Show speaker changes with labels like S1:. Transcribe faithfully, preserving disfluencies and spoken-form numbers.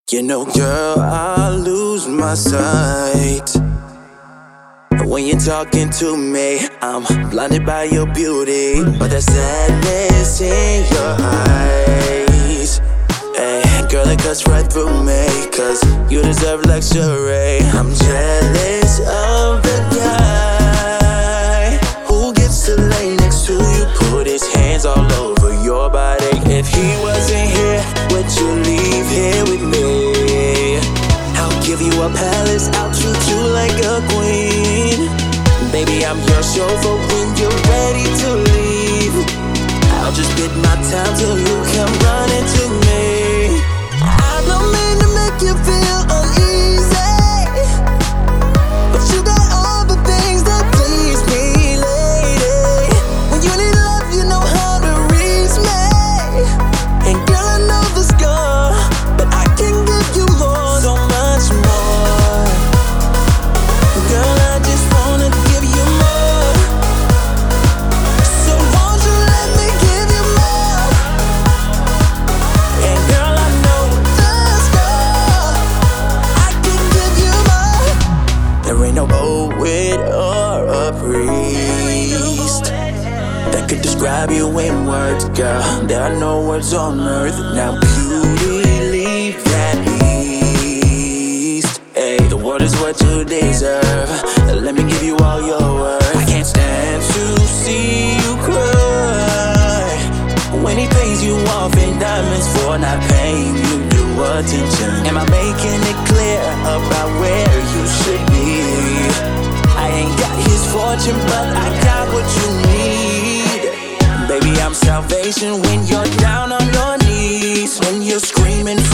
S1: You know, girl, I lose my sight when you're talking to me. I'm blinded by your beauty, but that sadness in your eyes, hey, girl, it cuts right through me, cause you deserve luxury. I'm jealous of the guy who gets to lay next to you, put his hands all over your body. If he wasn't here, would you leave here with me? I'll give you a palace, I'll treat you like a queen. Baby, I'm your chauffeur when you're ready to leave. I'll just bid my time till you come running to me. I don't mean to make you feel uneasy, but you got all the things that please me, lady. When you need love, you know how to reach me. And girl, I know the score, but I can give you more, so much more. Girl, I just wanna give you more, so won't you let me give you more? And girl, I know the score, I can give you more. There ain't no poet or a priest that could describe you in words, girl. There are no words on earth. Now beauty, leave that beast. Hey, the world is what you deserve. Let me give you all your worth. I can't stand to see you cry when he pays you off in diamonds for not paying you due attention. Am I making it clear about where you should be? I ain't got his fortune, but I got what you need. Baby, I'm salvation when you're down on your knees, when you're screaming